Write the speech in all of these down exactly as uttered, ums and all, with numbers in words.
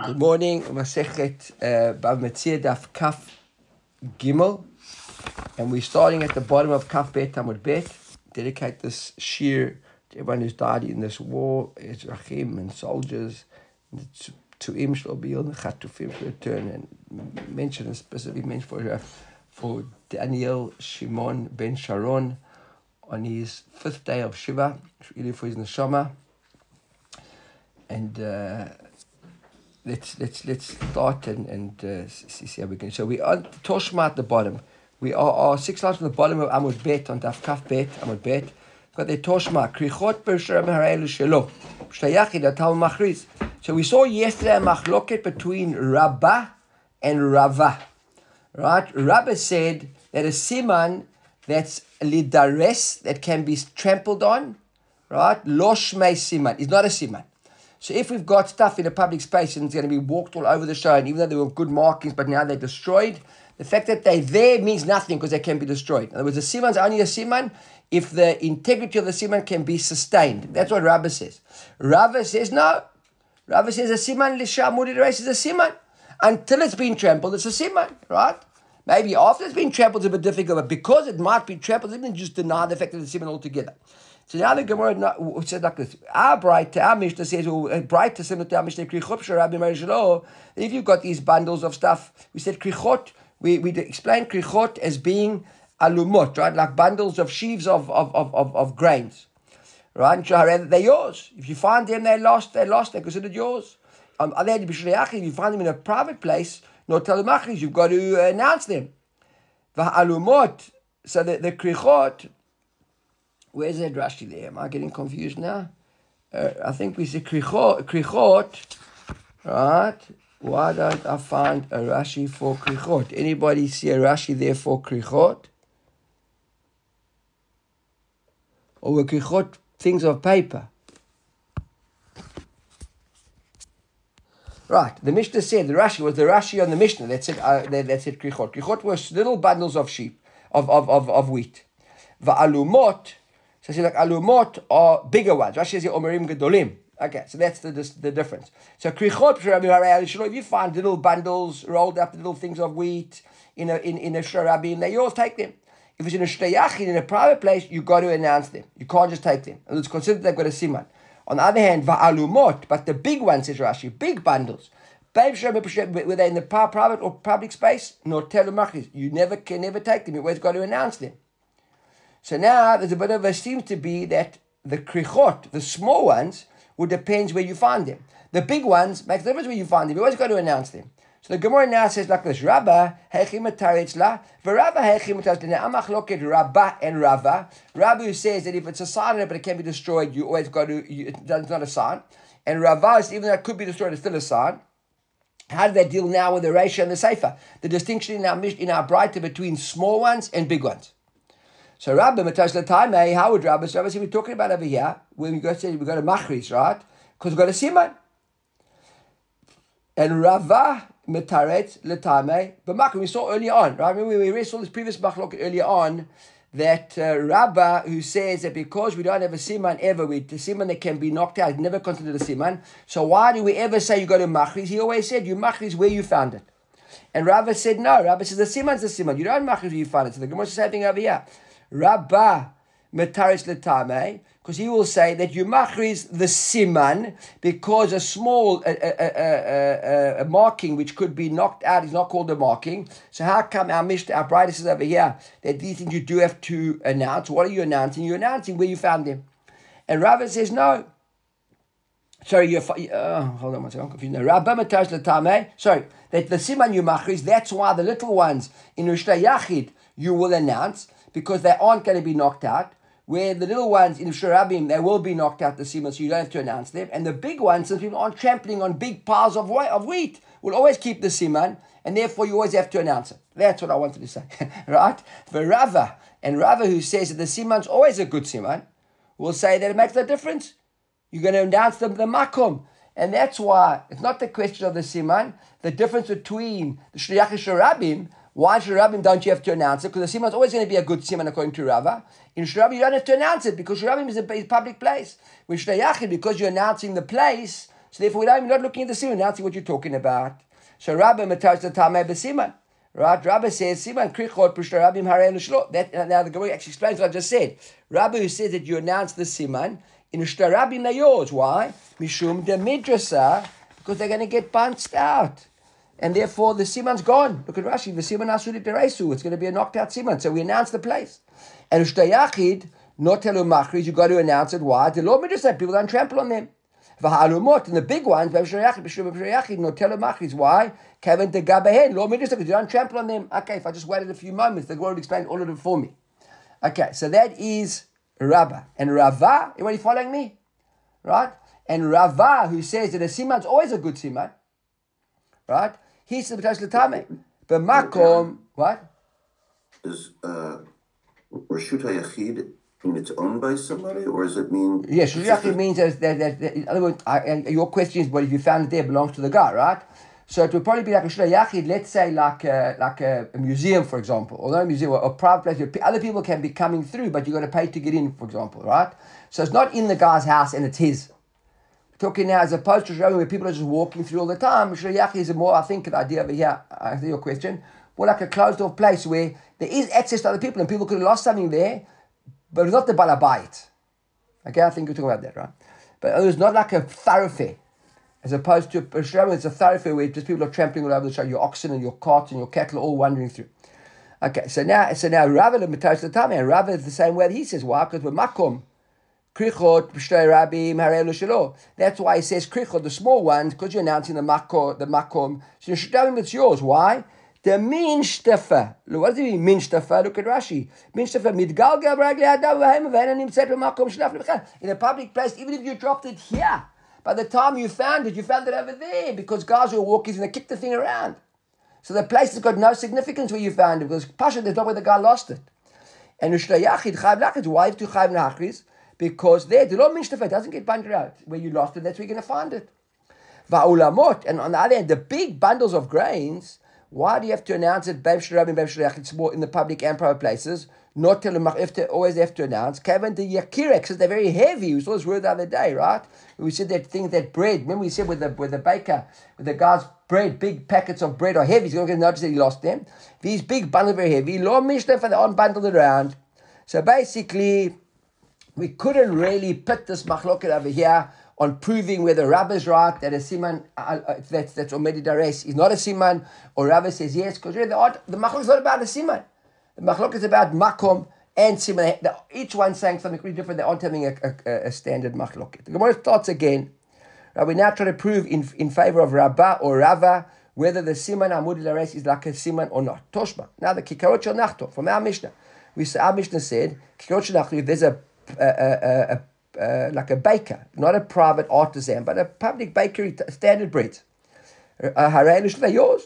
Good morning. Masechet Bava Metzia Daf Kaf Gimel, and we're starting at the bottom of Kaf Bet Amud Bet. Dedicate this shir to everyone who's died in this war, Ezrachim and soldiers, to Im Shlobil and Chatufim to return, and mention a specific mention for uh, for Daniel Shimon ben Sharon on his fifth day of Shiva, really for his neshama. And uh, let's let's let's start and and uh, see, see how we can. So we are Toshma at the bottom. We are, are six lines from the bottom of Amud Bet on Daf Kaf Bet Amud Bet. Got the Toshma Krichot Bershem Harayelu Shelo Shtayachid Atal Machriz. So we saw yesterday a machloket between Rabbah and Rava. Right? Rabbah said that a siman that's lidares, that can be trampled on, right? Lo shmei siman is not a siman. So if we've got stuff in a public space and it's going to be walked all over the show, and even though there were good markings, but now they're destroyed, the fact that they're there means nothing because they can be destroyed. In other words, the siman's only a siman if the integrity of the siman can be sustained. That's what Rabbah says. Rava says no. Rava says a siman lishamudi race is a siman. Until it's been trampled, it's a siman, right? Maybe after it's been trampled, it's a bit difficult, but because it might be trampled, it doesn't just deny the fact that it's siman altogether. So now the Gemara says like this. Our bright, our Mishnah says, well, bright similar to our Mishnah, Krichot Sharabi Marishalo. If you've got these bundles of stuff, we said Krichot, we, we explained Krichot as being alumot, right? Like bundles of sheaves of, of, of, of, of grains, right? They're yours. If you find them, they're lost, they're lost, they're considered yours. Um, if you find them in a private place, no telemachris, you've got to announce them. Alumot, so the, the Krichot, where's that Rashi there? Am I getting confused now? Uh, I think we say krichot, krichot, right? Why don't I find a Rashi for krichot? Anybody see a Rashi there for krichot? Or were krichot things of paper? Right, the Mishnah said, the Rashi was the Rashi on the Mishnah that said, uh, that, that said krichot. Krichot was little bundles of sheep, of, of, of, of wheat. Va'alumot, so it's like alumot are bigger ones. Rashi says omerim gedolim. Okay, so that's the, the the difference. So krichot, if you find little bundles rolled up, little things of wheat in a in, in a sharabim, they yours, take them. If it's in a shtayachin, in a private place, you got to announce them. You can't just take them. And it's considered they've got a siman. On the other hand, va'alumot, but the big ones, says Rashi, big bundles, whether in the private or public space, nor telumachis, you never can never take them. You always got to announce them. So now there's a bit of a seems to be that the krichot, the small ones, would depend where you find them. The big ones makes no difference where you find them. You always got to announce them. So the Gemara now says like this: Rabba hechim taritzla, v'Rabba hechim taritzla. Now amachloket Rabba and Rava. Rabba who says that if it's a sign but it can be destroyed, you always got to. You, it's not a sign. And Rava is even though it could be destroyed, it's still a sign. How do they deal now with the ratio and the sefer? The distinction in our in our Braita between small ones and big ones. So Rabbi Matash Latame, how would Rabbi? So obviously we're talking about over here when we go to we go to Machris, right? Because we've got a siman. And Rava Mataret Latame, but Machris we saw earlier on, right? Remember we saw this previous machlok earlier on that uh, Rabba who says that because we don't have a siman ever, we the siman that can be knocked out, never considered a siman. So why do we ever say you go to Machris? He always said you Machris where you found it. And Rabba said no. Rabba says the siman's the siman. You don't Machris where you found it. So the Gemara is the same thing over here. Rabba metaris letame, because he will say that you machriz the siman because a small a, a, a, a, a marking which could be knocked out is not called a marking. So how come our Mishnah, our Braita says over here that these things you do have to announce? What are you announcing? You're announcing where you found them. And Rabba says no. Sorry, you're uh, hold on one second, I'm confused now. Rabba metaris letame. Sorry, that the siman you machriz. That's why the little ones in Rishta Yachid you will announce, because they aren't going to be knocked out. Where the little ones in Sharabim, they will be knocked out the siman, so you don't have to announce them. And the big ones, since people aren't trampling on big piles of wheat, of wheat will always keep the siman, and therefore you always have to announce it. That's what I wanted to say, right? For Rava, and Rava who says that the siman's always a good siman, will say that it makes no difference. You're going to announce them the makom. And that's why it's not the question of the siman, the difference between the Shliach and Sharabim. Why in Shurabim don't you have to announce it? Because the siman is always going to be a good siman according to Rava. In Shurabim you don't have to announce it because Shurabim is a public place. With Shnei Yachid, because you're announcing the place, So therefore, we don't, we're not looking at the siman. Now see what you're talking about. So Rabbi matos the tamei b'siman. Right? Rabbi says siman krichot p'shta Rabbi harei l'shlo. That now the Gemara actually explains what I just said. Rabbi who says that you announce the siman in shta Rabbi nayos. Why? Mishum de midrasa, because they're going to get punched out. And therefore, the siman's gone. Look at Rashi. The siman asuri teresu. It's going to be a knocked out siman. So we announce the place. And shta yachid, not telu machriz, you got to announce it. Why? The Lord midrasa, people don't trample on them. V'halumot, and the big ones, shta yachid, not telu machriz. Why? Kevin de gabahen, Lord midrasa, because you don't trample on them. Okay, if I just waited a few moments, the Lord would explain all of it for me. Okay, so that is Rabbah. And Rava, everybody following me? Right? And Rava, who says that a siman's always a good siman, right? He says the Tame. But Makom, what? Is uh, Reshut HaYachid mean it's owned by somebody, or does it mean? Yes, Reshut HaYachid means that, that, that, that, in other words, I, and your question is, well, if you found it there, it belongs to the guy, right? So it would probably be like a Reshut HaYachid, let's say like a, like a, a museum, for example, or not a museum, or a private place where other people can be coming through, but you've got to pay to get in, for example, right? So it's not in the guy's house and it's his. Talking now as opposed to where people are just walking through all the time. Reshut HaYachid is a more, I think, the idea over here, I answer your question, more like a closed off place where there is access to other people and people could have lost something there, but it's not the balabait. Okay, I think you're talking about that, right? But it was not like a thoroughfare, as opposed to a Reshut HaYachid, it's a thoroughfare where just people are trampling all over the show, your oxen and your carts and your cattle are all wandering through. Okay, so now, so now Rava the Matos the Tame, and Rava is the same way that he says, why? Because we're makom. Krichot, B'shtei Rabbi, Harei L'Shelo. That's why he says Krichot, the small ones, because you're announcing the makom, the makom. So you should tell him it's yours. Why? The minshtafa. What does it mean, minshtafa? Look at Rashi. Minshtafa, midgal gabragli adam v'hem v'henanim tzet v'makom shnaf l'b'chan. In a public place, even if you dropped it here, by the time you found it, you found it over there, because guys who are walking and they kick the thing around. So the place has got no significance where you found it, because Pasha, there's not where the guy lost it. And Reshut HaYachid, Chayv Lachid, why have to Chayv Nachriz? Because there, the law minshtafa doesn't get bundled out. Where you lost it, that's where you're going to find it. Va'ulamot, and on the other hand, the big bundles of grains, why do you have to announce it? Bev Shirab and Bev Shirach, it's more in the public and private places. Not tell them, have to, always have to announce. Kevin the Yakirek, because they're very heavy. We saw this word the other day, right? We said that thing, that bread. Remember we said with the with the baker, with the guy's bread, big packets of bread are heavy. He's going to notice that he lost them. These big bundles are very heavy. Law minshtafa, they aren't bundled around. So basically, we couldn't really put this machloket over here on proving whether Rabbi is right, that a siman, uh, uh, that's, that's Omedi Dares is not a siman, or Rabbi says yes, because really the, the machlok is not about a siman. The machlok is about makom and siman. The, each one saying something really different. They aren't having a, a, a standard machlok. The Gemara starts again. Right, we now try to prove in, in favor of Rabbah or Rava whether the siman Amudi Dares is like a siman or not. Toshma. Now the kikarot shel nachto from our Mishnah. We our Mishnah said kikarot shel nachto. If there's a A, a, a, a, like a baker, not a private artisan, but a public bakery, standard bread. Harei L'Shelo, yours.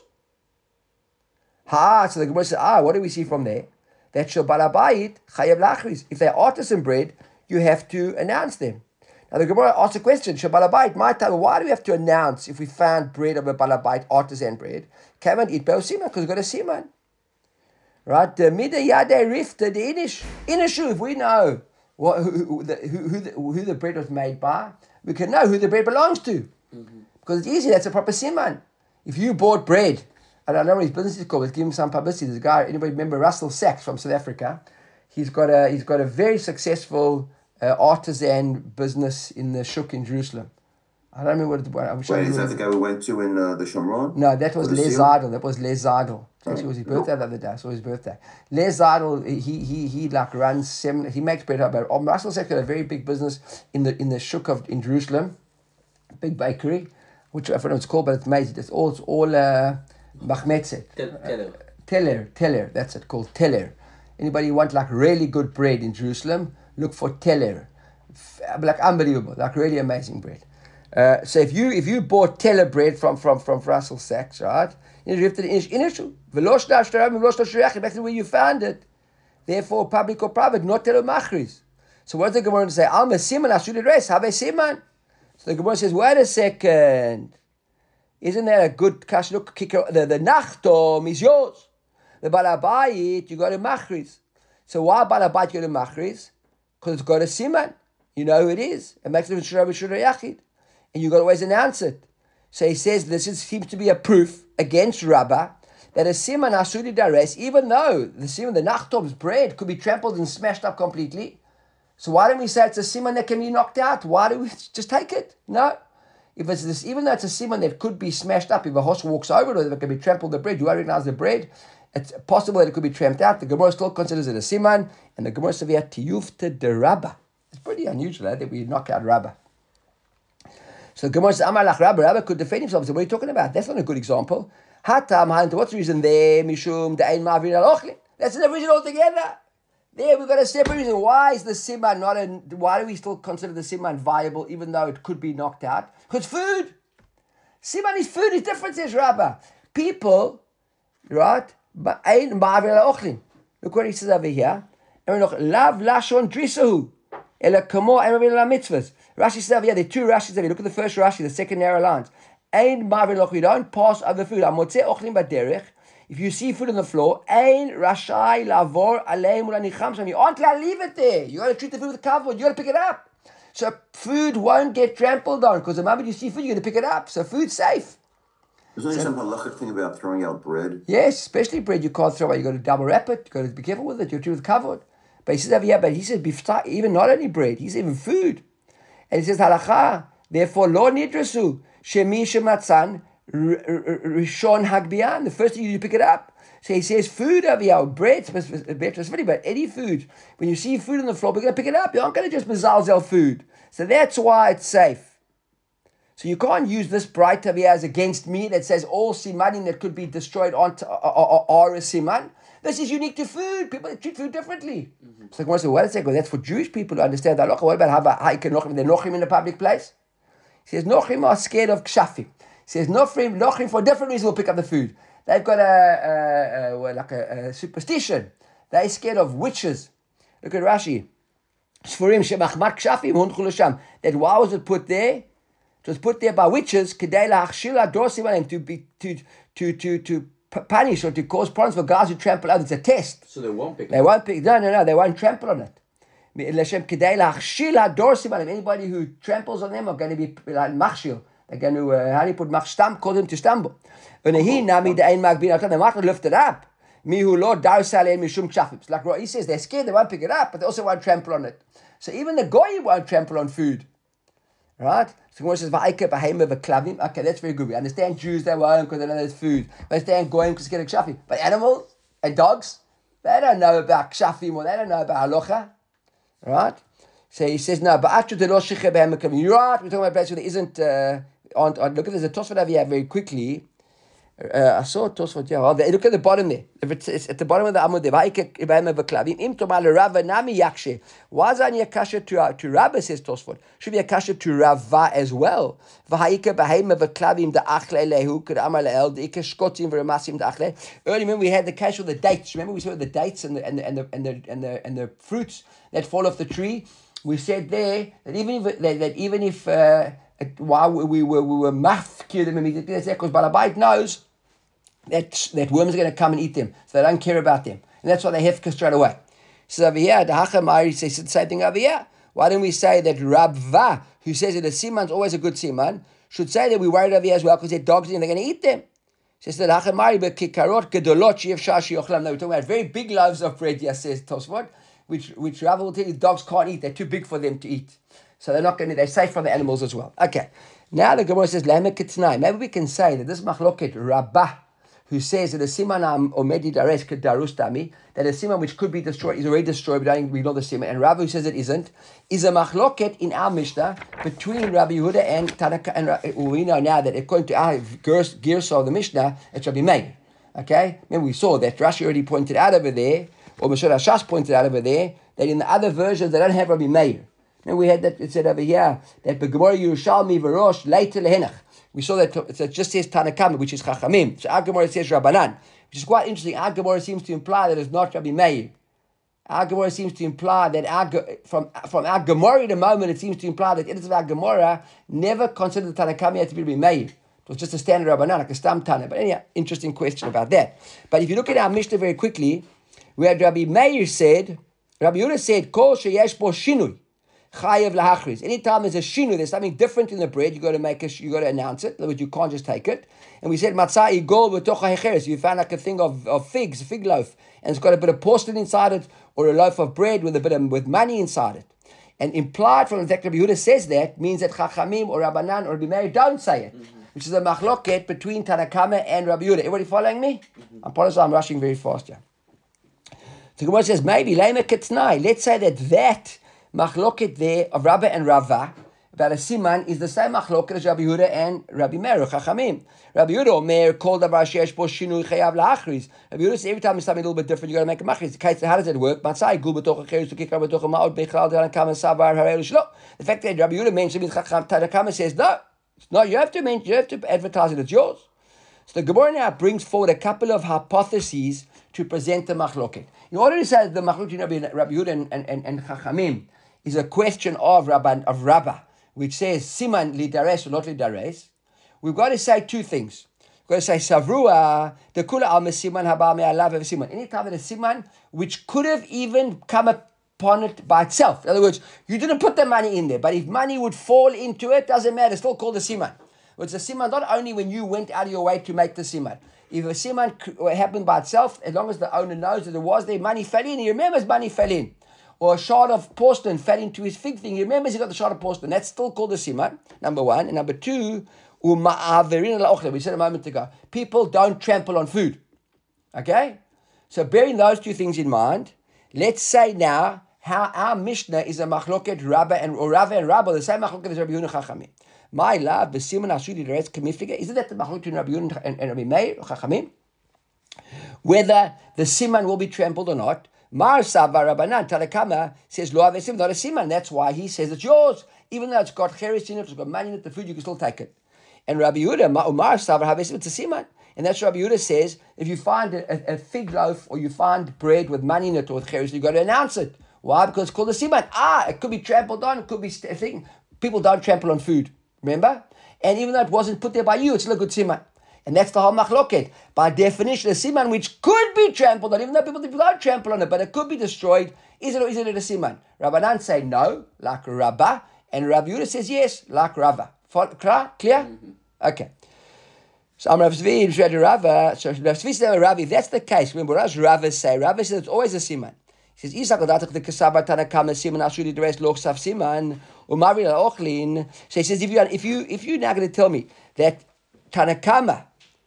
Ha, so the Gemara says, ah, what do we see from there? That shel balabayit chayav lachris. If they're artisan bread, you have to announce them. Now the Gemara asks a question, shel balabayit, my time, why do we have to announce if we found bread of a balabayit, artisan bread? Kavan eat bel siman, because we've got a siman. Right? The mida yadei rifta, the inish, inishu, if we know What, who, who, the, who, who, the, who the bread was made by, we can know who the bread belongs to. Mm-hmm. Because it's easy, that's a proper siman. If you bought bread, I don't know what his business is called, let's give him some publicity. There's a guy, anybody remember Russell Sachs from South Africa? He's got a he's got a very successful uh, artisan business in the Shuk in Jerusalem. I don't remember what it was. I wish Wait, I is that the guy we went to in uh, the Shomron? No, that was Les Zidel. That was Les Zidel. Actually, it was his birthday the other day. I saw his birthday. Les Zidel, he he he like runs seven. He makes bread up. But um, Russell Sachs got a very big business in the in the Shuk of in Jerusalem, big bakery, which I don't know what it's called, but it's amazing. It's all it's all uh, machmetzet. Teller. Teller, teller. That's it. Called teller. Anybody want like really good bread in Jerusalem? Look for teller. Like unbelievable, like really amazing bread. Uh, so if you if you bought teller bread from from from Russell Sachs, right? You have to initial back to where you found it. Therefore, public or private, not teller machris. So what does the Gemara say? I'm a siman. I should address. Have a siman. So the Gemara says, wait a second. Isn't that a good cash? Look, kicker. The the nachtom is yours. The balabayit you got a machris. So why balabayit you got a machris? Because it's got a siman. You know who it is. It makes it Reshut HaYachid. and you've got to always announce it. So he says this is, seems to be a proof against Rabbah that a siman asuri dares, even though the siman, the nachtov's bread, could be trampled and smashed up completely. So why don't we say it's a siman that can be knocked out? Why do we just take it? No. If it's this, even though it's a siman that could be smashed up, if a horse walks over it or if it can be trampled the bread, you won't recognize the bread. It's possible that it could be tramped out. The Gemara still considers it a siman, and the Gemara says tiyufta de Rabbah. It's pretty unusual eh, that we knock out Rabbah. So the Gemara says, Amar lach Rabbah, Rabbah could defend himself. So what are you talking about? That's not a good example. Hatam, what's the reason there? Mishum, de'ein ma'avin al-ochlin. That's a reason altogether. There we've got a separate reason. Why is the siman not a, why do we still consider the siman viable even though it could be knocked out? Because food. Siman is food, is different, says Rabbah. People, right? De'ein ma'avin al-ochlin. Look what he says over here. And we look, lav lashon drisahu. Ela kamo emavin al-mitzvahs. Rashi says over here, there are two Rashis over here. Look at the first Rashi, the second narrow lines. Ein ma'avin al-ochlin. We don't pass over food. Amotze ochlin b'derech. If you see food on the floor, ein rashai lavor aleim ulanicham sham. You aren't allowed to leave it there. You got to treat the food with kavod. You got to pick it up. So food won't get trampled on because the moment you see food, you're going to pick it up. So food's safe. There's only some halachic thing about throwing out bread. Yes, especially bread you can't throw away. You got to double wrap it. You got to be careful with it. You're treated with kavod. But he says over here, but he says bifta, even not only bread, he says even food. And he says halacha. Therefore, lo nidrasu shemi shematzan. Rishon Hagbian, the first thing you do, pick it up. So he says food over here, bread, specifically, but any food. When you see food on the floor, we're going to pick it up. You aren't going to just mezalzel food. So that's why it's safe. So you can't use this bright over here as against me that says all simanim that could be destroyed aren't, are, are a siman. This is unique to food. People treat food differently. Mm-hmm. So I say, wait a second, well, that's for Jewish people to understand the halacha. What about how, how you can nochim? They're nochim in a public place? He says nochim are scared of kshafim. He says, Nochrim, Nochrim, for different reasons will pick up the food. They've got a, a, a like a, a superstition. They're scared of witches. Look at Rashi. Sfurim shemachmat kshafim hunchu l'sham. That why was it put there? It was put there by witches kedei la'achshil ha'dorsim aleim, to be to to to to punish or to cause problems for guys who trample on it. It's a test. So they won't pick. They it. won't pick. No, no, no. They won't trample on it. Anybody who tramples on them are going to be like machshil. They're going to, uh, how do you put machstam, call them to stumble. When he nami the ein magbin, they might lift it up. Mihu Lord darsale mishum chafim. Like he says, they're scared, they won't pick it up, but they also won't trample on it. So even the goy won't trample on food. Right? So when it says, va'ike b'heime v'klavim, okay, that's very good. We understand Jews, they won't because they know there's food. We understand goyim because it's getting kshafim. But animals and dogs, they don't know about kshafim or they don't know about halacha. Right? So he says, no, but atu de lo shiche b'heime klavim. You're right, we're talking about a place where there isn't... Uh, On, on, look at there's a Tosfot over here very quickly. Uh, I saw a Tosfot here. Oh, look at the bottom there. If it's, it's at the bottom of the Amud, why is that a kasha to to Rabba, says Tosfot? Should be a kasha to Rava as well. Earlier, remember we had the kasha of the dates. Remember we saw the dates and the and the and the and the and the, and the fruits that fall off the tree. We said there that even if that, that even if uh, while we were we were mafkir them immediately, that's because Balabait knows that that worms are going to come and eat them, so they don't care about them, and that's why they hefka straight away. So over here, the Hachamari says the same thing over here. Why don't we say that Rabva, who says that a siman's always a good siman, should say that we worried over here as well because they're dogs and they're going to eat them? Says that Hachamari bekikarot gedolot she'efshar she'ochlam. No, we're talking about very big loaves of bread. Yes, says Tosfot, which which Rabba will tell you dogs can't eat. They're too big for them to eat. So they're not going to, they're safe from the animals as well. Okay. Now the Gemara says, maybe we can say that this machloket Rabbah, who says that a siman omedi dares darus dami, that a siman which could be destroyed is already destroyed, but we know the siman, and Rabbi who says it isn't, is a machloket in our Mishnah between Rabbi Yehuda and Tanaka, and we know now that according to our Girsa of the Mishnah, it's Rabbi Meir. Okay? Remember we saw that Rashi already pointed out over there, or Meshur Hashas pointed out over there, that in the other versions they don't have Rabbi Meir. And we had that, it said over here, that Begemara Yerushalmi V'rosh later lehenach. We saw that it just says Tanakama, which is Chachamim. So our Gemara says Rabbanan, which is quite interesting. Our Gemara seems to imply that it's not Rabbi Meir. Our Gemara seems to imply that our, from, from our Gemara in a moment, it seems to imply that editors of our Gemara never considered the Tanakama to be Rabbi Meir. It was just a standard Rabbanan, like a Stam Tana. But anyhow, interesting question about that. But if you look at our Mishnah very quickly, we had Rabbi Meir said, Rabbi Yehuda said, Kol sheyesh bo shinui. chayev lahachriz. Anytime there's a shinu, there's something different in the bread, you got to make a, you got to announce it. In other words, you can't just take it. And we said matzah igol b'tocha hecheres. You found like a thing of, of figs, a fig loaf, and it's got a bit of porcelain inside it, or a loaf of bread with a bit of with money inside it. And implied from the fact that Rabbi Yehuda says that means that Chachamim or Rabbanan or Rabbi Meir don't say it, mm-hmm. which is a machloket between Tanna Kama and Rabbi Yehuda. Everybody following me? Mm-hmm. I apologize, I'm rushing very fast here. The Gemara says maybe Lema Ketznai. Let's say that that machloket there of Rabba and Rava about a siman is the same machloket as Rabbi Yehuda and Rabbi Meir Chachamim. Rabbi Yehuda or Meir called Rabbi Shesh Bo Shinui Chayav La'achriz. Rabbi Yehuda says every time it's something a little bit different, you got to make a machriz. The how does it work? Matzai gul b'toch acheris to kick Rabbi b'toch ma'od bechal de'an kama savar harelu shlo. The fact that Rabbi Yehuda mentioned with Chacham Tanna Kama says no, no. You have to mention, you have to advertise it. It's yours. So the Gemara now brings forward a couple of hypotheses to present the machloket. In order to say that the machloket Rabbi, Rabbi Yehuda and, and, and, and Chachamim is a question of Rabban of Rabbah, which says siman lidares or not lidares, we've got to say two things. We've got to say savrua the kula al siman haba me'alav of siman. Anytime that a siman which could have even come upon it by itself. In other words, you didn't put the money in there, but if money would fall into it, doesn't matter. It's still called a siman. It's a siman not only when you went out of your way to make the siman. If a siman happened by itself, as long as the owner knows that it was there, money fell in. He remembers money fell in. Or a shard of porcelain fell into his fig thing. He remembers he got the shard of porcelain. That's still called a siman, number one. And number two, we said a moment ago, people don't trample on food. Okay? So bearing those two things in mind, let's say now how our Mishnah is a machloket Rabba and or Rava and Rabba, the same machloket as Rabbi Yehuda Chachamim. My love, the siman ashudi the rest kamifiga. Isn't that the machloket between Rabbi Yehuda and, and Rabbi Meir Chachamim? Whether the siman will be trampled or not. Mar Sava Rabbanan Tanna Kama says lo avesim, not a siman. That's why he says it's yours, even though it's got cheres in it, it's got money in it, the food you can still take it. And Rabbi Yehuda Mar Sava avesim, it's a siman, and that's what Rabbi Yehuda says. If you find a, a, a fig loaf or you find bread with money in it or with cheres, you got to announce it. Why? Because it's called a siman. Ah, it could be trampled on. It could be a thing. People don't trample on food. Remember, and even though it wasn't put there by you, it's still a good siman. And that's the whole machloket. By definition, a siman which could be trampled on, even though people don't trample on it, but it could be destroyed, is it or isn't it a siman? Rabbanan say no, like Rabbah, and Rabbi Yehuda says yes, like Rava. Clear? Mm-hmm. Okay. So I'm Rav Zvi, Rav Rava. So Rav Zvi said, Rav, if that's the case, remember what does Rava say? Rava says it's always a siman. He says, Isak Odatak the Kasaba Tanna Kama siman ashuri the rest lochsav siman umari ochlin. So he says, if you if you if you're now going to tell me that Tanna Kama,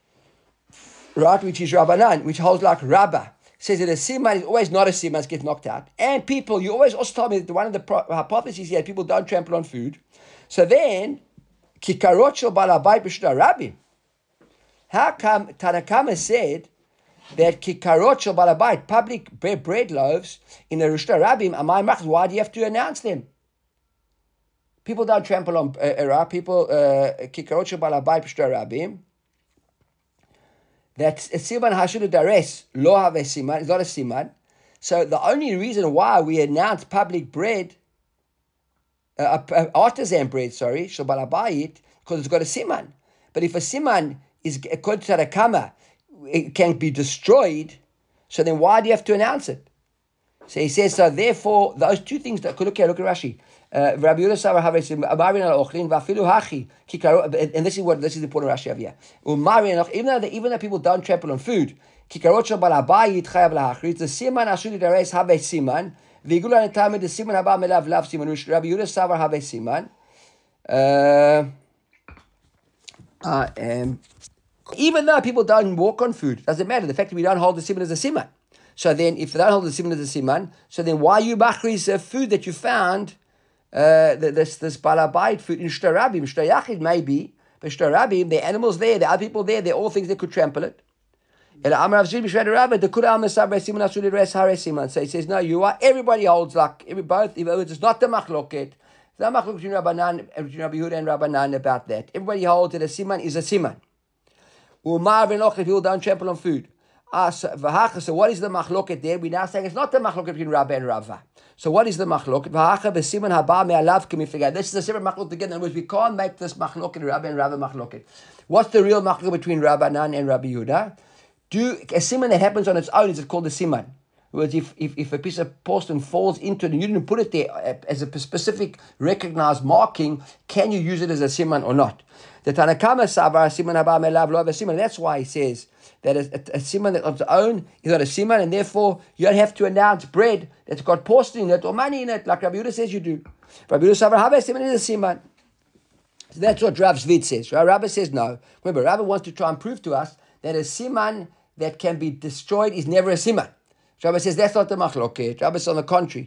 right, which is Rabbanan, which holds like Rabbah, says that a siman is always not a siman, it gets knocked out. And people, you always also told me that one of the pro- hypotheses here, people don't trample on food. So then, kikarot shel balabayit b'shut rabim. How come Tanna Kama said that kikarot shel balabayit, public bread loaves in the Rishta Rabim, amay machz? Why do you have to announce them? People don't trample on uh, people. Kikarot shel balabayit b'shut rabim. That a siman hashudu dares lo have a siman is not a siman. So the only reason why we announce public bread, uh, uh, artisan bread, sorry, shel balabayit, because it's got a siman. But if a siman is according to Tanna Kama, it can be destroyed. So then why do you have to announce it? So he says, so therefore, those two things that could look at, look at Rashi. Uh, Rabbi Yehuda Savar Havesim, Amarin al Ochlin, Vafilu Hachi, and this is what this is the important Rashi of here. Umarin, even though even though people don't trample on food, Kikarot shel balabayit chayav lahachritz, the siman ashuri dares have a siman, v'igula netamid the siman haba melav lav siman, which Rabbi Yehuda Savar have a siman. Uh, uh, um, even though people don't walk on food, doesn't matter. The fact that we don't hold the siman as a siman. So then, if they don't hold the siman as a siman, so then why you machriz uh, food that you found? Uh, this this balabayit food in Shtar Rabim, Shtar Yachid maybe, but Shtar Rabim, the animals there, the other people there, they're all things that could trample it. So he says, no, you are, everybody holds like, every, both, it's not the machloket. It's not machloket between Rabbanan, between Rabbi Yehuda and Rabbanan about that. Everybody holds that a siman is a siman. People don't trample on food. Ah, so, so what is the machloket there? We now saying it's not the machloket between Rabba and Rava. So what is the machloket? This is a separate machloket again. In other words, we can't make this machloket Rabba and Rava machloket. What's the real machloket between Rabbanan and Rabbi Yehuda? Do a siman that happens on its own, is it called a siman? words, if, if, if a piece of porcelain falls into it and you didn't put it there as a specific recognized marking, can you use it as a siman or not? The Tanakama Savar siman haba melav lo have a siman. That's why he says that a, a, a siman of its own is not a siman, and therefore you don't have to announce bread that's got porcelain in it or money in it, like Rabbi Yehuda says you do. Rabbi Yehuda Savar haba siman is a siman. So that's what Rav Zvid says. Right? Rabbi says no. Remember, Rabbi wants to try and prove to us that a siman that can be destroyed is never a siman. Rabbi says that's not the machloket. Rabbi says on the contrary.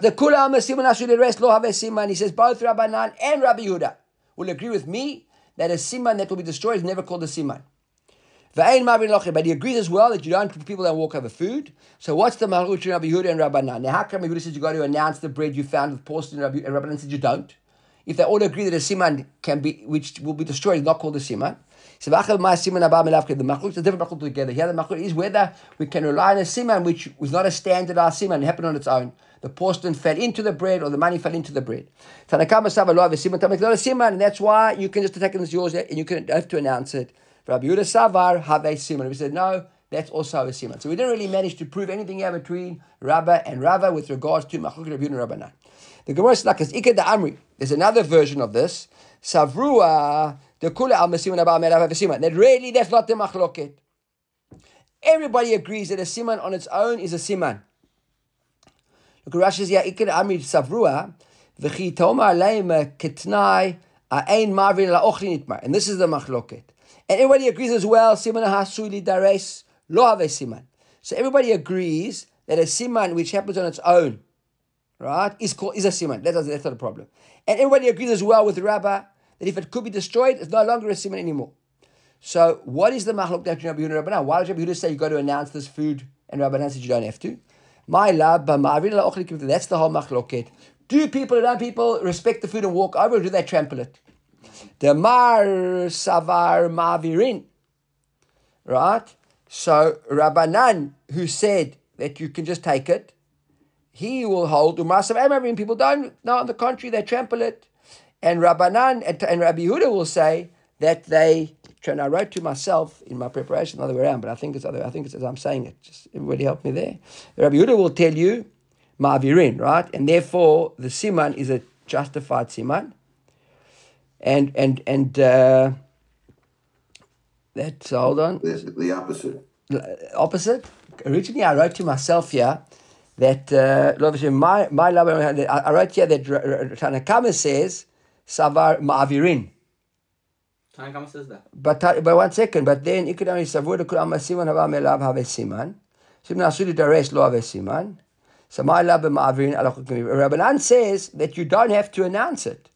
He says both Rabbanan and Rabbi Yehuda will agree with me that a siman that will be destroyed is never called a siman. But he agrees as well that you don't people don't walk over food. So what's the machloket between Rabbi Yehuda and Rabbanan? Now how come Rabbi Yehuda says you got to announce the bread you found with porcelain, and Rabbanan says you don't? If they all agree that a siman can be, which will be destroyed, is not called a siman. So the machlok is a different machlok together. Here the machlok is whether we can rely on a siman which was not a standardized siman, it happened on its own. The porcelain fell into the bread or the money fell into the bread. Tanakama Sava lo have a siman, Tanakama not a siman, and that's why you can just take it as yours and you can have to announce it. Rabbi Yehuda Savar have a siman. We said no, that's also a siman. So we didn't really manage to prove anything here between Rabba and Rava with regards to machlok Rabbi Yehuda and Rabbanan. The Gemara is like Ikad the Amri. There's another version of this. Savrua the kula al mesiman abal melav have a siman. That really that's not the machloket. Everybody agrees that a siman on its own is a siman. Look at Rashi says yeah, Ikad Amri Savrua v'chi toma aleim ketnai ain marvin la ochlin itmar. And this is the machloket. And everybody agrees as well. Siman hasuli dares lo have a siman. So everybody agrees that a siman which happens on its own, right, is called is a siman. That doesn't, that's not a problem. And everybody agrees as well with the Rabbah that if it could be destroyed, it's no longer a siman anymore. So what is the machlok between Rabbi Yehuda and Rabbanan? Why does Rabbi Yehuda say you've got to announce this food and Rabbanan says you don't have to? My lab, that's the whole machloket. Do people, don't people respect the food and walk over, or do they trample it? The mar savar ma'avirin. Right? So Rabbanan, who said that you can just take it, he will hold Umar savar ma'avirin. People don't. No, on the contrary, they trample it. And Rabbanan and, and Rabbi Yehuda will say that they. And I wrote to myself in my preparation the other way around, but I think it's other. I think it's as I'm saying it. Just everybody help me there. Rabbi Yehuda will tell you ma'avirin, right? And therefore the siman is a justified siman. And and and uh, that's hold on. The, the opposite. Opposite. Originally, I wrote to myself here that uh, my my I wrote here that Tanakama says savar ma'avirin. Tanakama says that. But but one second. But then Ikadami savur dekul amasiman hava melav have siman. Simna asudi daresh lo have siman. So my lab ma'avirin alachukim. Rabbanan says that you don't have to announce it.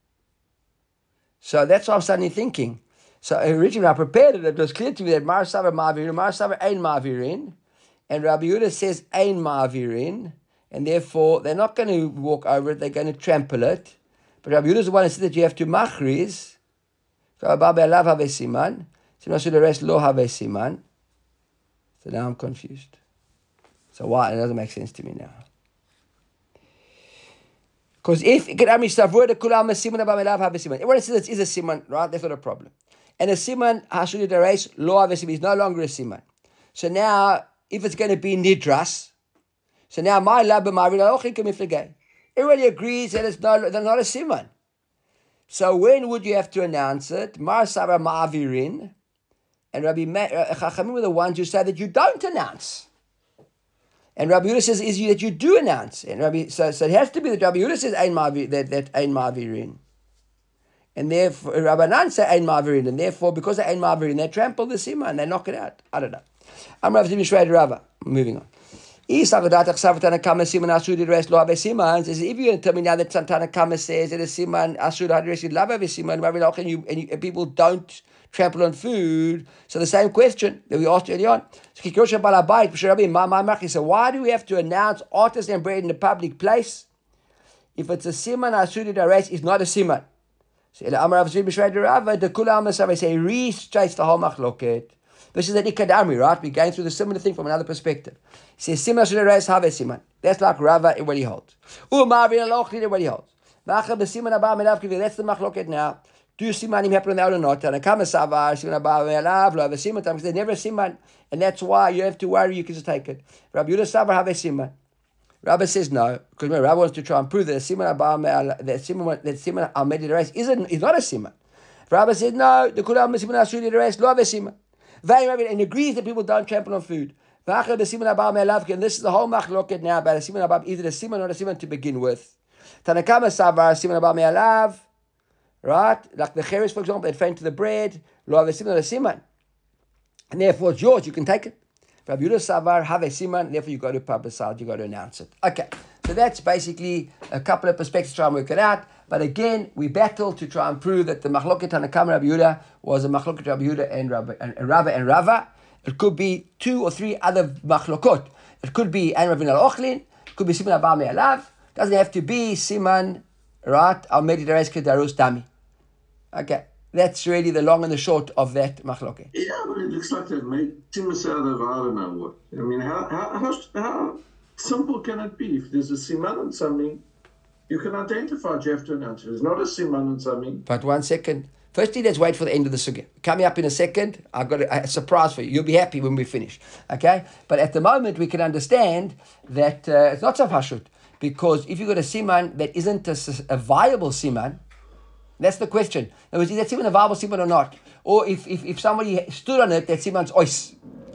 So that's what I'm suddenly thinking. So originally I prepared it. It was clear to me that Mar Savar Ma'avirin, Mar Savar Ein Ma'avirin, and Rabbi Yehuda says Ein Ma'avirin, and therefore they're not going to walk over it, they're going to trample it. But Rabbi Yehuda is the one who said that you have to machriz. So Abba Elav have a siman. So the rest lo have a siman. So now I'm confused. So why? It doesn't make sense to me now. Because if everyone says it is a siman, right? That's not a problem. And a siman hasuli dareis lo have a siman is no longer a siman. So now, if it's going to be nidras, so now my lab everybody agrees that it's not, they're not a siman. So when would you have to announce it? Mar Sara Ma'avirin and Rabbi Chachamim were the ones who say that you don't announce. And Rabbi Yehuda says is you that you do announce. And Rabbi so, so it has to be that Rabbi Yehuda says Ein Ma'avir, that that Ein Ma'avirin. And therefore Rabbanan say Ein Ma'avirin, and therefore because they Ein Ma'avirin, they trample the sima and they knock it out. I don't know. I'm Rav Zim Shred Rava. Moving on. If you're going to tell me now that Tanakama says that a siman asur hadresh love a siman, and you and people don't trample on food, so the same question that we asked earlier on. So why do we have to announce artists and bread in a public place if it's a siman asur hadresh is not a siman? So Amar Rav Zvi B'Shvei Rava the Kula Amar Savay say restates the whole machloket. This is an ikadami, right? We're going through the similar thing from another perspective. He says, Siman should arise have a siman. That's like Rava, everybody holds. Umavin alochli, everybody holds. That's the machloket now. Do simanim happen on the or not? Tanakama savar siman haba me'alav lo have a siman. Because they never siman, and that's why you have to worry. You can just take it. Rabbi Yehuda savar have a siman. Rabbi says no, because Rabbi wants to try and prove that the siman haba me'alav, that siman that siman al medi derais isn't is not a siman. Rabbi said no. The kulam siman asuri derais lo have a siman. And agrees that people don't trample on food. And this is the whole machloket now about a siman abab, either a siman or a siman to begin with. Tanakama savar siman abab me'alav, right? Like the cheres, for example, it fell to the bread. Lo have a siman or a siman, and therefore it's yours. You can take it. Rabbi Yehuda savar have a siman. Therefore you got to publicize. You got to announce it. Okay, so that's basically a couple of perspectives to try and work it out. But again, we battle to try and prove that the machloket Tanakama Rabbi Yehuda was a machloket Rabbi Yehuda and Rabbi and, and Rabba and Rava. It could be two or three other machlokot. It could be Ein Ravin al Ochlin. It could be Siman Haba Me'alav. Doesn't have to be Siman, right? Al Medi Derais Kedarus Dami. Okay, that's really the long and the short of that machloket. Yeah, but it looks like they've made timus out of I don't know what. I mean, how how how, how simple can it be? If there's a siman on something, you can identify. You have to announce it. There's not a siman on something. But one second. Firstly, let's wait for the end of the sugya. Coming up in a second, I've got a, a surprise for you. You'll be happy when we finish. Okay? But at the moment, we can understand that uh, it's not so pashut. Because if you've got a siman that isn't a, a viable siman, that's the question. In other words, is that siman a viable siman or not? Or if, if, if somebody stood on it, that siman's ois.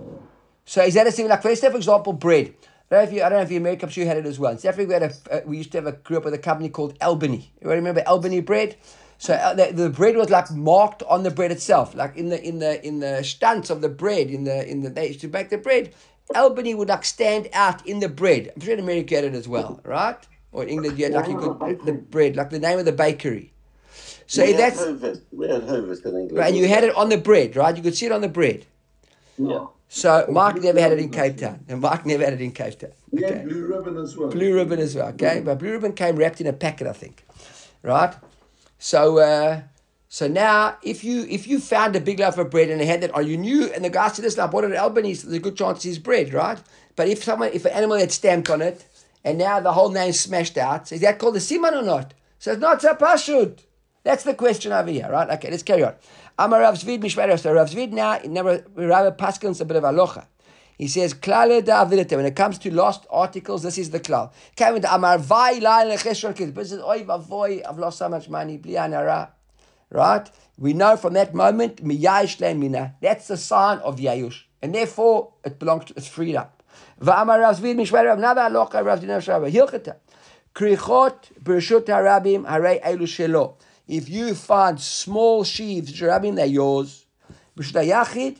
So is that a siman? Like, for example, bread. I don't know if you, I don't know if you American, I'm sure you had it as well. In South Africa, we, had a, uh, we used to have a, grew up with a company called Albany. You remember Albany bread? So uh, the, the bread was like marked on the bread itself, like in the in the in the stunts of the bread, in the in the they used to bake the bread. Albany would like stand out in the bread. I'm sure in America you had it as well, right? Or in England you had like you could the bread, like the name of the bakery. So we that's had Hovis. We had Hovis in England. right, and you had it on the bread, right? You could see it on the bread. Yeah. So Mark never had it in Cape Town, and Mark never had it in Cape Town. We Okay. had blue ribbon as well. Blue ribbon as well, okay? But blue ribbon came wrapped in a packet, I think, right? So. Uh, So now, if you if you found a big loaf of bread and they had that on, you knew, and the guy said, "Listen, I bought it at Albany, so there's a good chance it's bread, right?" But if someone, if an animal had stamped on it, and now the whole name's smashed out, so is that called a siman or not? So it's not so pashut. That's the question over here, right? Okay, let's carry on. Amar Rav Zvid Mishmar. So Rav Zvid now, never Rav Paskins a bit of alocha. He says, "Klale da avidete." When it comes to lost articles, this is the klal. Came with Amar Vai Lai Lecheshon Kid. But it says, "Oy vavoy, I've lost so much money." Bli anara. Right? We know from that moment, miyayish le'mina. That's the sign of yayush. And therefore, it belongs to, it's freed up. Va'amar Rav Zvid Mishmar Rav Nava Alocha Rav Dinav Shabbat. Hilchata. Krichot b'reshut harabim harei elu shelo. If you find small sheaves, harabim, they're yours. B'reshut hayachid,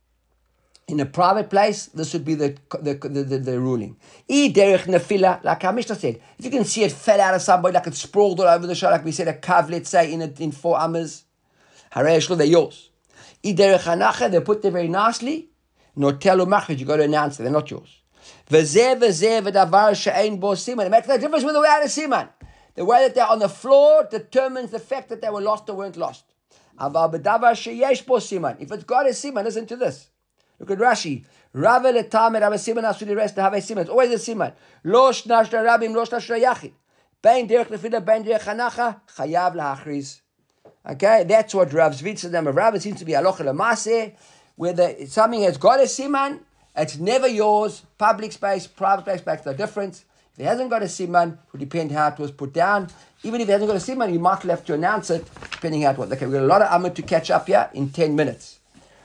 in a private place, this would be the the, the, the, the ruling. I derech nefila, like our Mishnah said, if you can see it fell out of somebody, like it sprawled all over the show, like we said, a kav, let's say, in a, in four amas, harei shlo, they're yours. I derech hanacha, they're put there very nicely. No telu machid, you got to announce it, they're not yours. V'zeh v'zeh v'davar she'ein bo siman. It makes no difference whether we're out of siman. The way that they're on the floor determines the fact that they were lost or weren't lost. Aval b'davar she'yesh bo siman. If it's got a siman, listen to this. Look at Rashi. Rava letamed have a siman asuli rest to have a siman. It's always a siman. Lo shnash rabim, lo shnash yachid. Bein derech lefila, bein derech hanacha, chayav lahachriz. Okay, that's what Rav Zvid says. Name of Rav seems to be halacha l'maseh, where the, something has got a siman, it's never yours. Public space, private space makes no difference. If it hasn't got a siman, it would depend how it was put down. Even if it hasn't got a siman, you might have to announce it, depending how it was. Okay, we've got a lot of amud to catch up here in ten minutes.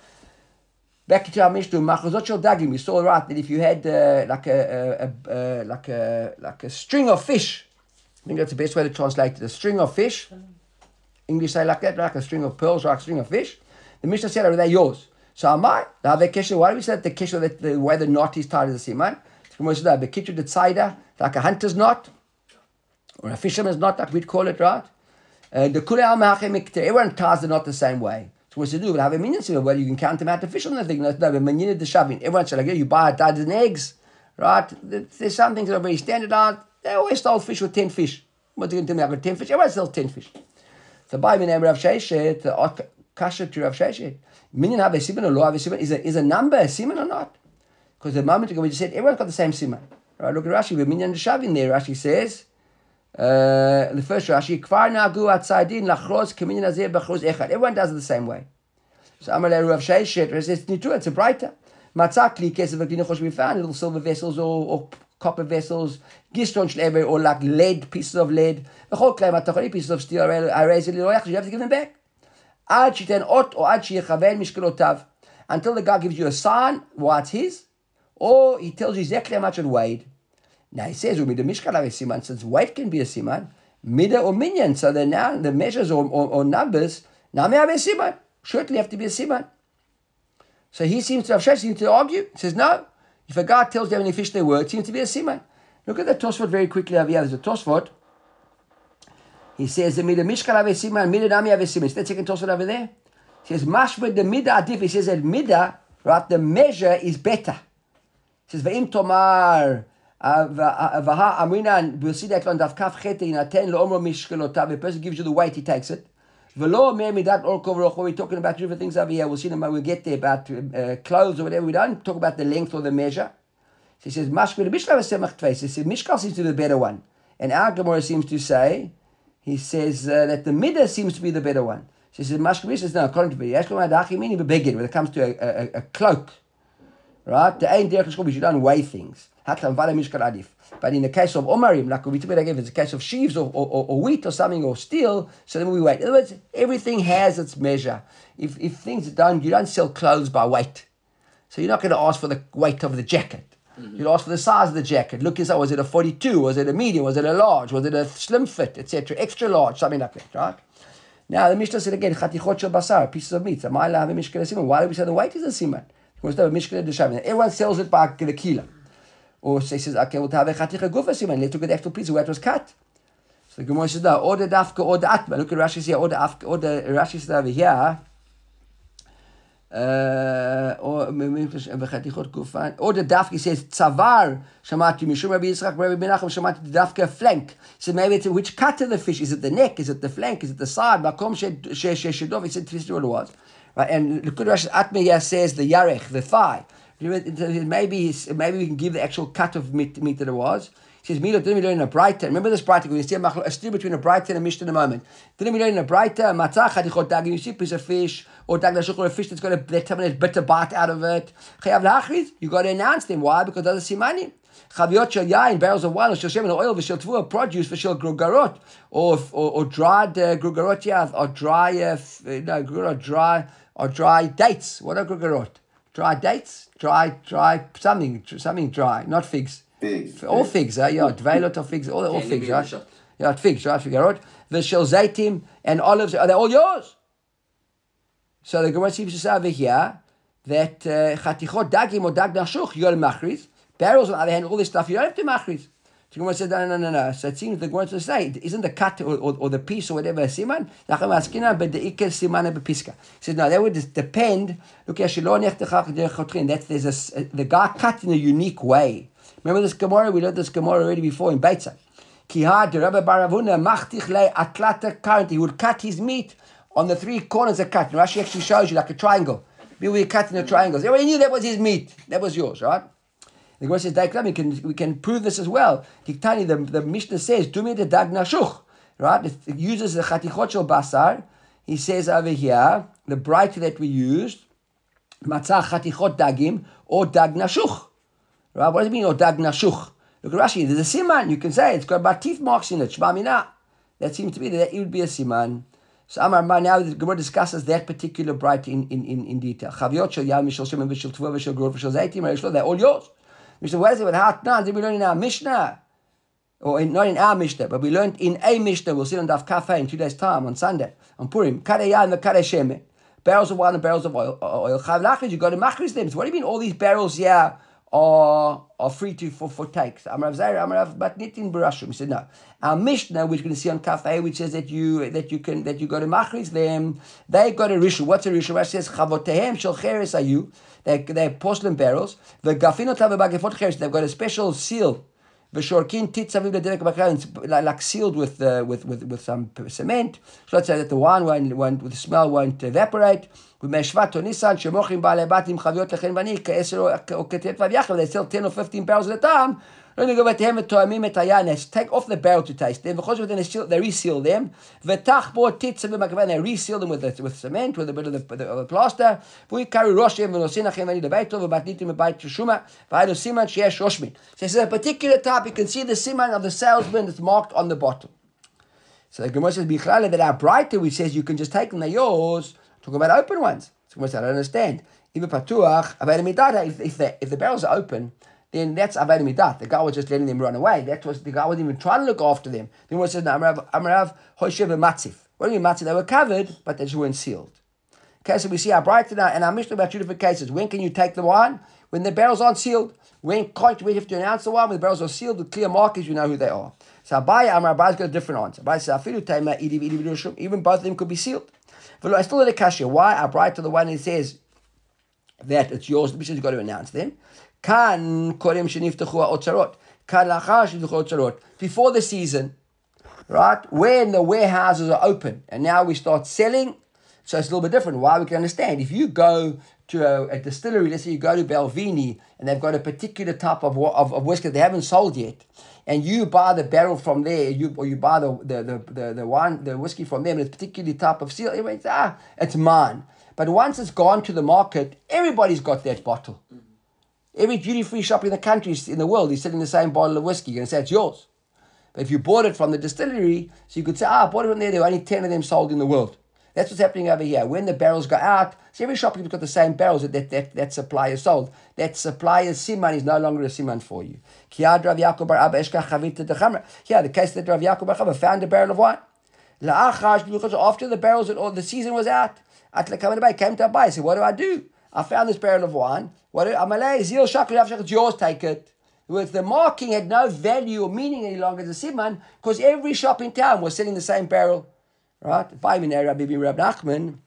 Back to our Mishnah, Machazot shel Dagim. We saw right that if you had uh, like a, a, a uh, like a like a string of fish, I think that's the best way to translate it. A string of fish, English say like that, like a string of pearls, like a string of fish. The Mishnah said, "Are they yours?" So am I? Now the kesher. Why do we say that the kesher, that the way the knot is tied is the siman? The kitchen the tzayda, like a hunter's knot or a fisherman's knot, like we'd call it, right? Uh, the kulei al ma'achem. Everyone ties the knot the same way. What's to do? We'll have a minion where you can count them out the fish on the thing. No, but manina the shavin. Everyone said, like, you buy a dozen eggs, right? There's some things that are very standardized. They always stole fish with ten fish. What are you going to tell me? I've got ten fish. Everyone sells ten fish. So by the name Rav Sheshet, the kasha to Rav Sheshet, minion have a siman or lo have a siman. Is a, is a number a siman or not? Because a moment ago we just said everyone's got the same siman. Right? Look at Rashi. With minion the shavin there, Rashi says, Uh, the first Rashi, Kvar Nagu Atzaydin Lachroz Kamin Nazir Bachroz Echad. Everyone does it the same way. So Amar Le Rav Sheishet, it's true, it's a brighter. Matzah Kli Kesef Glina Chosh we found little silver vessels or, or copper vessels, Gistron Shlever or like lead, pieces of lead. The whole claim Matachori, pieces of steel, I raise it, you have to give them back. Ad Shiten Ot or Ad Shechaven Mishkalotav. Until the guy gives you a sign, what's his, or he tells you exactly how much it weighed. Now he says, "Umi the mishkal have a siman." Since weight can be a siman, mida or minion. So the now the measures or, or, or numbers now may have a siman. Certainly have to be a siman. So he seems to have seems to argue. He says, "No. If a guy tells you how many fish there were, it seems to be a siman." Look at the Tosfot very quickly over here. There's a Tosfot. He says, "The mida mishkal have a siman, mida nami have a siman." Is that second Tosfot over there? He says, "Mashved the mida adif." He says that mida, right? The measure is better. He says, "V'im tomar." Vaha Amrinan, we'll see that on Daf Kaf Chete in Aten Lo Mishkelotav. The person gives you the weight, he takes it. Velo Mermidat Orkov. We're talking about different things over here. We'll see them when we get there about uh, clothes or whatever. We don't talk about the length or the measure. So he says Mashkel Mishkal Semach Tveis. He says Mishkal seems to be the better one, and our Gemara seems to say he says uh, that the Midah seems to be the better one. So he says Mashkel Mishkal says no, according to me, Yashkom Adachi meaning begin when it comes to a, a, a cloak, right? The Ein Derech Shkobish, you don't weigh things. But in the case of Omarim, like we told again, if it's a case of sheaves or, or, or wheat or something or steel, so then we wait. In other words, everything has its measure. If if things don't, you don't sell clothes by weight. So you're not going to ask for the weight of the jacket. Mm-hmm. You'll ask for the size of the jacket. Look inside, was it a forty-two? Was it a medium? Was it a large? Was it a slim fit, et cetera? Extra large, something like that, right? Now the Mishnah said again, chatichot shel basar, pieces of meat. Why do we say the weight is a siman? Everyone sells it by the kilo. Or he says, okay, we'll have a chaticha gufa siman. Let's look at the actual piece where it was cut. So the Gemara says, no, or the dafka or the atma. Look at Rashi here, or the afka, or the Rashi says over here. Uh, or or the dafka says tzavar shamati mishum Rabbi Yitzchak Rabbi Menachem shamati the dafka flank. So maybe it's which cut of the fish? Is it the neck? Is it the flank? Is it the side? Makom she she shedov. He said this is what it was. Right, and look at Rashi atma here says the yarech, the thigh. Maybe maybe we can give the actual cut of meat, meat that it was. He says, Milo, didn't we learn in a brighter? Remember this brighter, we see a steer between a brighter and a mishnah in a moment. Didn't we learn in a brighter? Matzah, chadichot dagim, you see a piece of fish, or dag nashuch, or a fish that's got a bitter bite out of it. Chayav lachriz, you got to announce them. Why? Because those are simanim. Chaviot shel yain, barrels of wine, or shel shemen, or oil, v'shel tvua, produce, v'shel grugarot, or, or, or dried uh, grugarot yav, or dry, uh, no, grugarot, dry, or dry dates. What are grugarot? Dry dates? Dry, dry, something, something dry, not figs. Figs. All figs, uh, yeah, dveilot of figs, all, all figs, right? Yeah, figs, right? Figarot. The shel zaitim and olives, are they all yours? So the Gemara seems to say over here that chatichot dagim or dag nashuch, you got to machriz. Barrels, on the other hand, all this stuff, you don't have to machriz. The Gemara said, no, no, no, no. So it seems the Gemara to say, isn't the cut or, or, or the piece or whatever a siman? But the ikar siman bepiska. He says, no, that would depend. Look, that's there's a the guy cut in a unique way. Remember this Gemara? We learned this Gemara already before in Beitzah. Kihad, the Rabbi Baravuna, machtich le atlata current. He would cut his meat on the three corners of cut. And Rashi actually shows you like a triangle. We were cutting the triangles. Everybody knew that was his meat. That was yours, right? The Gemara says, we can, we can prove this as well. Diktani, the, the Mishnah says, Dumi de dag nashuch, right? It uses the chatichot shel basar. He says over here, the brighter that we used, matzah chatichot dagim, or dag nashuch. Right? What does it mean, or dag nashuch? Look at Rashi, there's a siman, you can say, it's got about teeth marks in it, shma mina. That seems to be, that it would be a siman. So Amar Ma, now the Gemara discusses that particular bright in, in, in, in detail. Chaviot shel yam, mishal shemen, v'shel tvua, v'shel grov, v'shel zaitim, they're all yours. We said, what is it with Hatnan? Did we learn in our Mishnah? Or in, not in our Mishnah, but we learned in a Mishnah. We'll see on Daf Kafeh in two days' time, on Sunday, on Purim. Kareyah and the Kareh Shemen. Barrels of wine and barrels of oil. oil. Chav lachriz, you got to machriz them. So what do you mean all these barrels here are, are free to for, for takes? Amar Rav Zaira, Amar Rav Batnitin Barashum. He said, no. Our Mishnah, which we're going to see on Kafeh, which says that you that you can that you got to machriz them, they got a rishul. What's a rishul? Rashi says, Chavotehem shel cheres ayu. They're, they're porcelain barrels. The gafinot have a bagefot cheres. They've got a special seal. The shorkin titzaviv lederek bakran, like sealed with uh, with with with some cement. So let's say that the wine won't, won't the smell won't evaporate. They sell ten or fifteen barrels at a time. Only go back to him to Amim Tayanes, take off the barrel to taste them. Because within a they reseal them. V'tachbo titzim b'makavan, they reseal them with the, with cement, with a bit of the, the, of the plaster. We carry roshem v'nosinachem any debato v'batnitim v'bait shuma v'aydo siman sheyesh roshmin. So this is a particular type. You can see the siman of the salesman that's marked on the bottle. So the Gemara says bichlale that our brighter, which says you can just take them, they're yours. Talk about open ones. So Gemara says I don't understand. Even patuach aved midat. If if the if the barrels are open, then that's aved midat. The guy was just letting them run away. That was the guy wasn't even trying to look after them. Then one says, "No, Amarav Amarav Hoshev Matzif." What do you mean matzif? They were covered, but they just weren't sealed. Okay, so we see our bright now, and our Mishnah about two different cases. When can you take the wine? When the barrels aren't sealed. When can't we have to announce the wine? When the barrels are sealed with clear markers, you know who they are. So Abaye Amar Abaye's got a different answer. Abaye says, "Afilu Taima Idi Idi B'Rushum." Even both of them could be sealed. But I still had a kasha. Why our bright to the one that says that it's yours? The Mishnah's got to announce them. Kan korim sheniftachu ha'otzarot. Kan lachar sheniftachu ha'otzarot. Before the season, right? When the warehouses are open and now we start selling, so it's a little bit different. Why? We can understand. If you go to a, a distillery, let's say you go to Belvini and they've got a particular type of, of, of whiskey they haven't sold yet, and you buy the barrel from there, you or you buy the the, the, the, the wine, the whiskey from them, and it's a particular type of seal, everybody says, ah, it's mine. But once it's gone to the market, everybody's got that bottle. Mm-hmm. Every duty-free shop in the country, in the world, is selling the same bottle of whiskey. You're going to say it's yours. But if you bought it from the distillery, so you could say, ah, I bought it from there, there were only ten of them sold in the world. That's what's happening over here. When the barrels go out, so every shop has got the same barrels that that, that, that supplier sold. That supplier's siman is no longer a siman for you. Here, the case that Rav Yaakov bar Abba found a barrel of wine. After the barrels, or the season was out, came to Abai, said, what do I do? I found this barrel of wine. What do I do? It's yours, take it. With the marking had no value or meaning any longer as a siman, because every shop in town was selling the same barrel. Right? Is the makom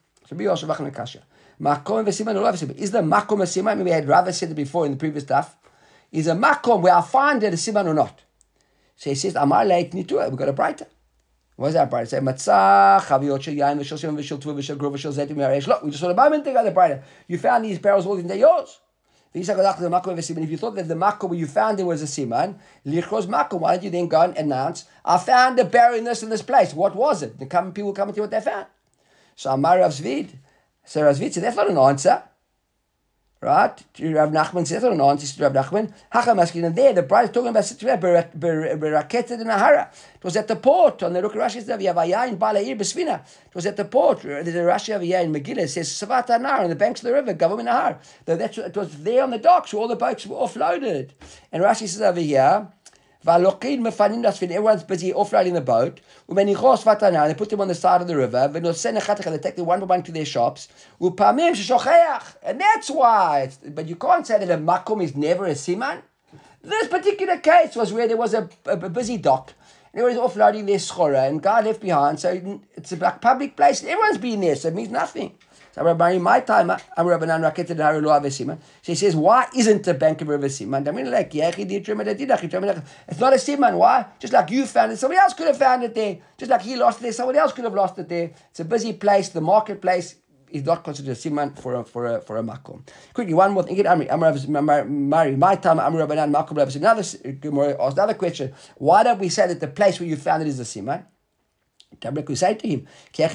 a siman? Maybe we had Rava said it before in the previous stuff. Is a makom where I find it a siman or not? So he says, Amar leit nitu. We've got a brighter. What is that brighter? Say matzah chaviyot shel yain v'shel shem v'shel tvu v'shel grov v'shel zaytim v'yaresh. Look, we just saw a moment ago the brighter. You found these barrels all in they're yours. If you thought that the makom where you found it was a siman, lichros makom, why don't you then go and announce, I found a barrel in this in this place. What was it? The come, people come and tell what they found. So Amar Rav Zvid, so Rav Zvid said, that's not an answer. Right? Rav Nachman said, that's not an answer to Rav Nachman. Hacham asking, and there, the bride is talking about situation, beraketed in Ahara. It was at the port, on the Rukh Rashi says, Yavayayin Balair Besvina. It was at the port. There's a Rashi over here in Megillah, it says, Savat Anar, on the banks of the river, Gavam in Ahar. That's, it was there on the docks where all the boats were offloaded. And Rashi says over here, everyone's busy offloading the boat. They put them on the side of the river. They take them one by one to their shops. And that's why. It's, but you can't say that a makom is never a siman. This particular case was where there was a, a, a busy dock. And everyone was offloading their schora and guy left behind. So it's a public place. Everyone's been there, so it means nothing. So my time, I'm Rabbanan Raketed Haru Lo Avesiman. So he says, why isn't the bank of river siman? I mean, like, it's not a siman. Why? Just like you found it, somebody else could have found it there. Just like he lost it there, somebody else could have lost it there. It's a busy place. The marketplace is not considered a siman for a for a for a makom. Quickly, one more thing. I'm Mari. My time, I'm Rabbanan Makom Rav. Another Gemara asked another question. Why don't we say that the place where you found it is a siman? We say to him, just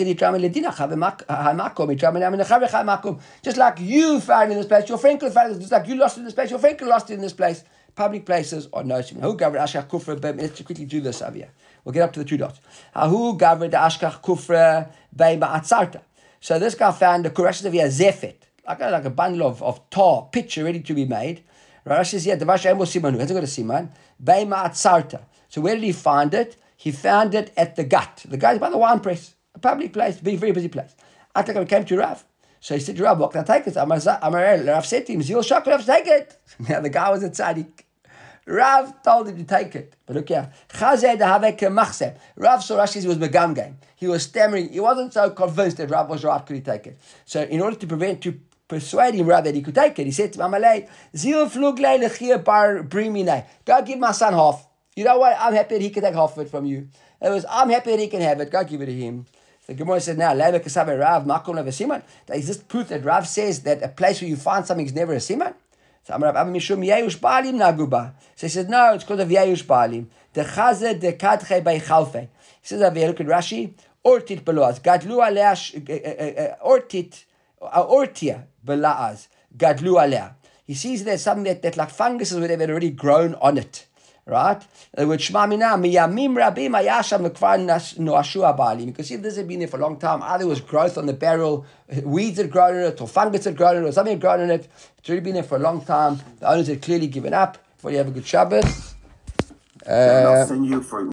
like you found it in this place, your friend could have found it. Just like you lost it in this place, your friend could have lost it in this place. Public places are no siman. Who gathered ashkach kufra? Let's quickly do this over here. We'll get up to the two dots. Who gathered the ashkach kufra bei ma'atzarta? So this guy found the Rashi of here zefet, like a, like a bundle of, of tar, pitcher ready to be made. Rashi says, yeah, the vashem was siman. Who hasn't got a siman? Bei ma'atzarta. So where did he find it? He found it at the gut. The gut is by the wine press, a public place, very, very busy place. Atakam came to Rav. So he said to Rav, what can I take it? Rav said to him, Zil Shak, Rav, take it. Now the guy was a tzaddik. Rav told him to take it. But look here. Rav saw Rashi, he was megamgam. He was stammering. He wasn't so convinced that Rav was right, could he take it? So in order to prevent, to persuade him Rav that he could take it, he said to him, Zil fluglei lechir bar brimine. Go give my son half. You know what? I'm happy that he can take half of it from you. It was, I'm happy that he can have it. Go give it to him. The Gemara said, now, Rav, makom lev siman. Is this proof that Rav says that a place where you find something is never a siman? So Amar Rav Abba Mishum Yeush Baalim Naguba. So he says, no, it's because of Yeush Baalim. The Chazeh de Kadche by Chalfe. He says, if you look at Rashi, Ortit Beloaz, Gadlu Alea, Ortit, Ortia Belaaz, Gadlu Alea. He sees there's something that, that like funguses where they've already grown on it. Right? With Shema Mina, Miyamim Rabim Ayasham Lekvar Noashua Baalim. You can see if this had been there for a long time, either it was growth on the barrel, weeds had grown in it, or fungus had grown in it, or something had grown in it. It's already been there for a long time. The owners had clearly given up. Before you have a good Shabbos. Uh, I'll send you for